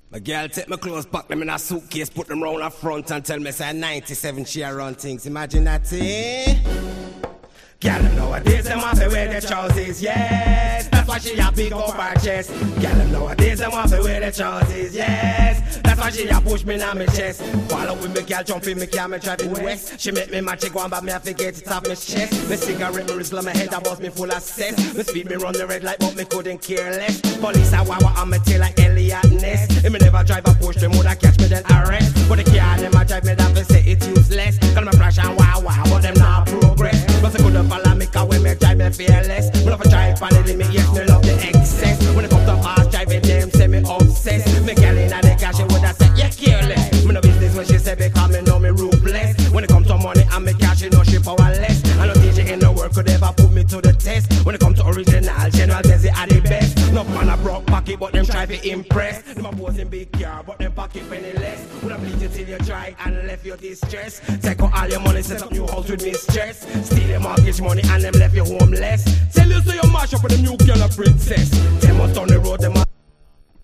My girl take my clothes, pack them in a suitcase, put them round her front and tell me say 97 she a run things. Imagine that, eh? Girl, nowadays them want to wear their trousers, yes. That's why she a big up her chest. Girl, nowadays them want to wear their trousers, yes. That's why she a push me on my chest. Follow with me, girl, jump in me car, me driving west. She make me magic one, but me I forget it off my chest. Me cigarette, me wrist, my head, I bust me full of cess. Me speed, me run the red light, but me couldn't care less. Police a wawa on me tail like Elliot Ness. If me never drive a push, them woulda catch me then arrest. But the car, them a drive me, that me say it useless. Call me flash and wawa, but them not progress. But I couldn't follow me, cause when me drive me fearless. When I drive on the limit, yes, me love the excess. When it comes to fast driving, them say me obsessed. Me girl in the car, she woulda say, yeah, careless. Me no business when she say, because me know me ruthless. When it comes to money and me cash, she know she powerless. I no teacher in the world could ever put me to the test. When it comes to original, General Desi are the best. No man a broke pocket, but them try to impress. Them a pose in big car, but them pocket penniless. When I bleed you till you dry and left you distressed. Take out all your money, set up new house with mistress. Steal your mortgage money and them left you homeless. Tell you so you mash up with them new girl a princess. Them must turn